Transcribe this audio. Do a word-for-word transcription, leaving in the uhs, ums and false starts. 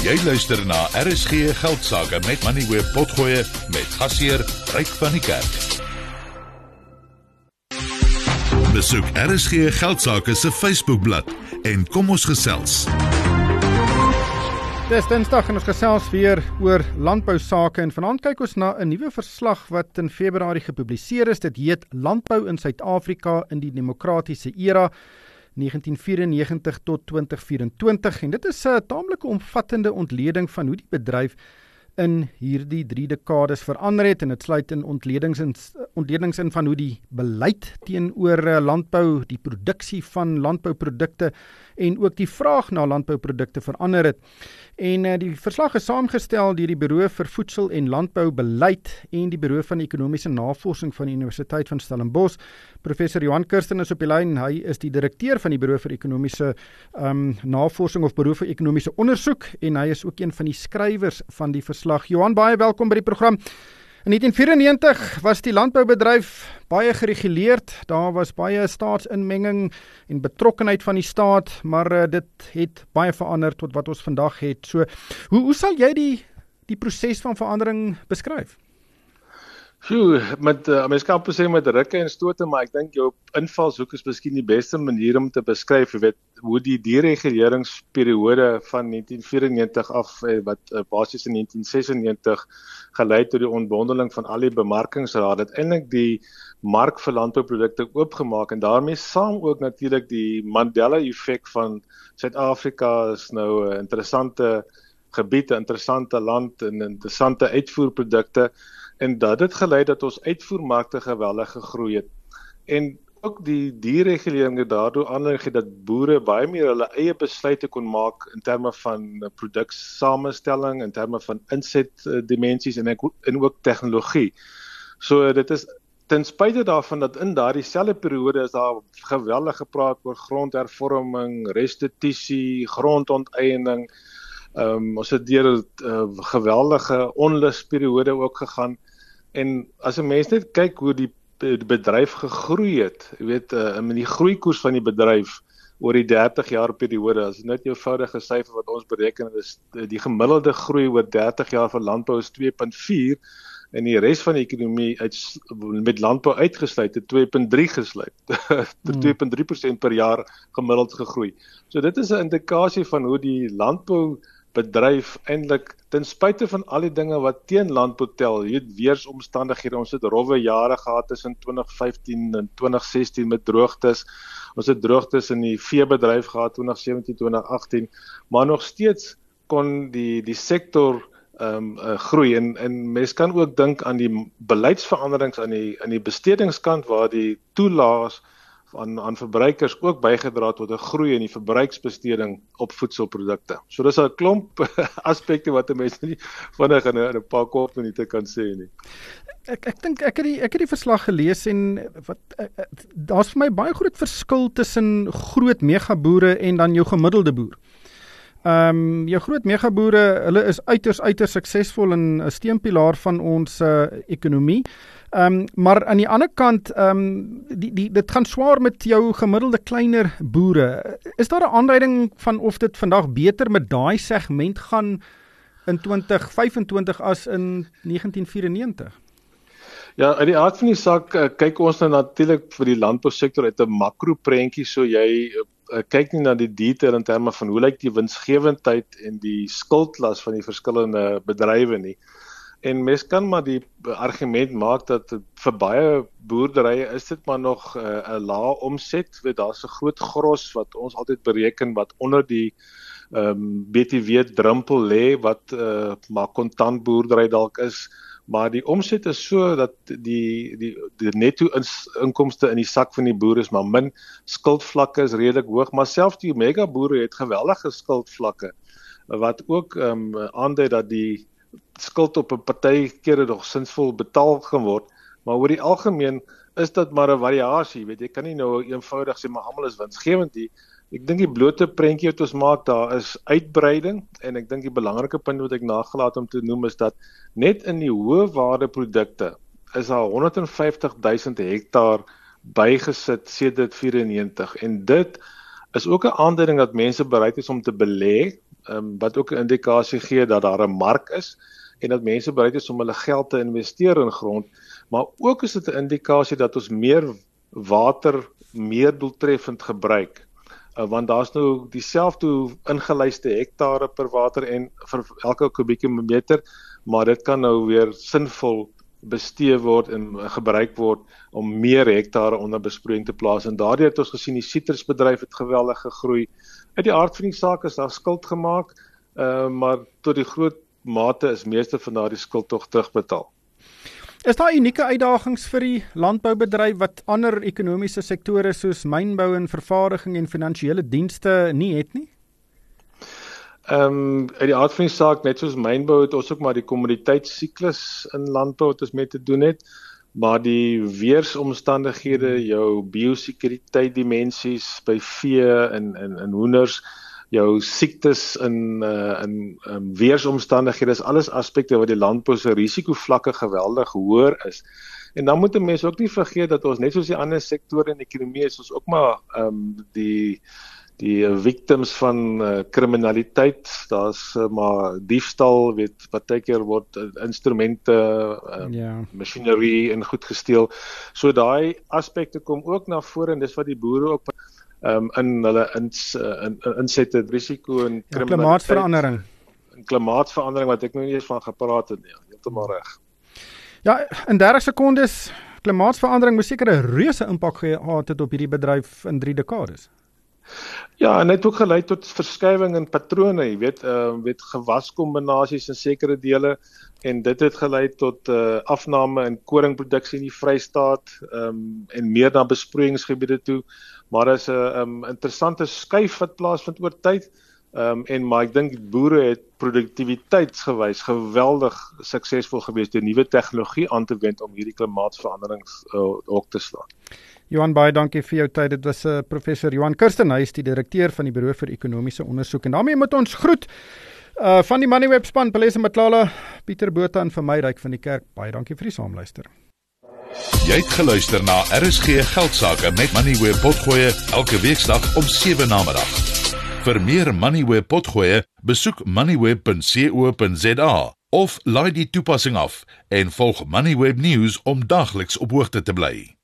Jy luister na R S G Geldsaake met Money Web Potgoe met gasheer Ryk van die Kerk. Besoek R S G Geldsaake se Facebookblad en kom ons gesels. Dis Dinsdag en ons gesels weer oor landbousake en vanaand kyk ons na 'n nuwe verslag wat in Februarie gepubliseer is. Dit heet Landbou in Suid-Afrika in die Demokratiese Era negentien vyrenegentig tot twintig vyreentwintig en dit is 'n taamlike omvattende ontleding van hoe die bedryf in hierdie drie dekades verander het en dit sluit in ontledings in, ontledings in van hoe die beleid teenoor landbou, die produksie van landbouprodukte en ook die vraag na landbouprodukte verander het. En uh, die verslag is saamgestel deur die Bureau vir Voedsel en Landboubeleid en die Bureau van Ekonomiese Navorsing van die Universiteit van Stellenbosch. Professor Johan Kirsten is op die lyn. Hy is die direkteur van die Bureau vir Ekonomiese um, Navorsing of Bureau vir Ekonomiese Ondersoek en hy is ook een van die skrywers van die verslag. Johan, baie welkom by die program. In negentien vyrenegentig was die landboubedryf baie gereguleerd, daar was baie staatsinmenging en betrokkenheid van die staat, maar uh, dit het baie verander tot wat ons vandag het. So, hoe, hoe sal jy die, die proses van verandering beskryf? Phew, met, uh, mens kan sê met rukke en stote, maar ek dink jou invalshoek is miskien die beste manier om te beskryf, jy weet, hoe die dereguleringsperiode van negentien vyrenegentig af, eh, wat uh, basies in negentien sesennegentig geleid tot die ontbondeling van al die bemarkingsraad, het eintlik die mark vir landbouprodukte oopgemaak en daarmee saam ook natuurlik die Mandela-effek van Suid-Afrika is nou 'n interessante gebied, 'n interessante land en interessante uitvoerprodukte en dat het gelei dat ons uitvoermarkte geweldig gegroei het. En ook die deregulering het daardoor aanleiding gegee dat boere baie meer hulle eie besluite kon maak in terme van produksamenstelling, in terme van insetdimensies en, en ook tegnologie. So dit is ten spyte daarvan dat in daardie selfde periode is daar geweldig gepraat oor grondhervorming, restituisie, grondonteiening. Um, ons het deur 'n uh, geweldige onlusperiode ook gegaan. En as 'n mens net kyk hoe die die bedryf gegroei het, jy weet, uh, in die groeikoers van die bedryf oor die dertig jaar periode, as net 'n eenvoudige syfer wat ons bereken, is die gemiddelde groei oor dertig jaar van landbou is twee komma vier en die res van die ekonomie uit, met landbou uitgesluit het twee komma drie gesluit. hmm. twee komma drie persent per jaar gemiddeld gegroei. So dit is 'n indikasie van hoe die landbou bedryf eintlik ten spyte van al die dinge wat teen landbou tel, jy weet weersomstandighede, ons het rowwe jare gehad tussen twintig vyftien en twintig sestien met droogtes, ons het droogtes in die veebedryf gehad twintig sewentien twintig agtien, maar nog steeds kon die die sektor um, uh, groei en en mens kan ook dink aan die beleidsveranderings aan die aan die bestedingskant waar die toelaas Aan, aan verbruikers ook bygedra tot 'n groei in die verbruiksbesteding op voedselprodukte. So dis 'n klomp aspekte wat 'n mens nie vinnig in 'n in 'n paar kort minute kan sê nie. Ek ek dink ek het die ek het die verslag gelees en wat daar's vir my baie groot verskil tussen groot megaboere en dan jou gemiddelde boer. Ehm um, jou groot megaboere, hulle is uiters uiters suksesvol en 'n steunpilaar van ons uh, ekonomie. Um, maar aan die ander kant, um, die, die, dit gaan swaar met jou gemiddelde kleiner boere. Is daar 'n aanduiding van of dit vandag beter met daai segment gaan in twintig vyfentwintig as in negentien vyrenegentig? Ja, uit die aard van die saak kyk ons nou natuurlik vir die landbousektor uit 'n makroprentjie, so jy uh, kyk nie na die detail in terme van hoe lyk die winsgewendheid en die skuldlas van die verskillende bedrywe nie. En mens kan maar die argument maak dat vir baie boerderye is dit maar nog 'n uh, lae omset, weet daar's 'n groot gros wat ons altyd bereken wat onder die um, B T W drempel lê wat uh, maar kontant boerdery dalk is, maar die omset is so dat die die die netto ins, inkomste in die sak van die boer is maar min, skuldvlakke is redelik hoog, maar selfs die mega boere het geweldige skuldvlakke wat ook um, aandui dat die skuld op 'n party kere nog sinsvol betaal gaan word, maar oor die algemeen is dit maar 'n variasie, weet jy, kan nie nou eenvoudig sê maar almal is winsgewend nie. Ek dink die blote prentjie wat ons maak, daar is uitbreiding en ek dink die belangrike punt wat ek nagelaat om te noem is dat net in die hoë waarde produkte is daar honderd en vyftig duisend hektaar bygesit sedert vyrenegentig en dit is ook 'n aanduiding dat mense bereid is om te belê um, wat ook 'n indikasie gee dat daar 'n mark is en dat mense bereid is om hulle geld te investeer in grond, maar ook is dit 'n indikasie dat ons meer water meer doeltreffend gebruik, uh, want daar's nou dieselfde ingelyste hektare per water en vir elke kubieke meter, maar dit kan nou weer sinvol bestee word en gebruik word om meer hektare onder besproeiing te plaas. En daardie het ons gesien die sitrusbedryf het geweldig gegroei. Uit die aard van die saak is daar skuld gemaak, uh, maar tot die groot mate is meeste van daardie skuld tog terugbetaal. Is daar unieke uitdagings vir die landboubedryf wat ander ekonomiese sektore soos mynbou en vervaardiging en finansiële dienste nie het nie? Ehm um, uit die aard van die saak, net soos mynbou het ons ook maar die kommoditeitssiklus in landbou wat ons mee te doen het, maar die weersomstandighede, jou biosekuriteit dimensies by vee en en en hoenders, jou siektes in uh, in um, weersomstandighede, is alles aspekte wat die landbou se risikovlakke geweldig hoër is. En dan moet 'n mens ook nie vergeet dat ons net soos die ander sektore in die ekonomie is ons ook maar um, die die victims van uh, kriminaliteit, daar's uh, maar diefstal, weet partykeer word uh, instrumente, uh, yeah. machinery en goed gesteel. So daai aspekte kom ook na vore en dis wat die boere ook um, in hulle ins, uh, in, in, insette risiko en kriminaliteit. Ja, klimaatsverandering. En klimaatsverandering wat ek nou nie eens van gepraat het nie. Heeltemal reg. Ja, in dertig sekondes, klimaatsverandering moes seker 'n reuse impak gehad het op hierdie bedryf in drie dekades. Ja, en dit het ook gelei tot verskywing in patrone, jy weet, uh, weet gewaskombinasies in sekere dele en dit het gelei tot uh, afname in koringproduksie in die Vrystaat um, en meer na besproeiingsgebiede toe, maar is 'n um, interessante skuif wat plaasvind oor tyd. Um, en maar ek dink boere het produktiwiteitsgewys geweldig suksesvol gewees deur nuwe tegnologie aan te wend om hierdie klimaatsveranderings uh, ook te slaan. Johan, baie dankie vir jou tyd. Dit was uh, professor Johan Kirstenhuis, die direkteur van die Bureau vir Ekonomiese Ondersoek. En daarmee moet ons groet uh, van die Moneyweb span, Palesa Matlala, Pieter Botha en van my Ryk van die Kerk. Baie dankie vir die saamluister. Jy het geluister na R S G Geldsaake met Moneyweb Potgoe elke weeksdag om sewe namiddag. Vir meer Moneyweb Potgoe, besoek moneyweb punt co punt za of laai die toepassing af en volg Moneyweb News om daagliks op hoogte te bly.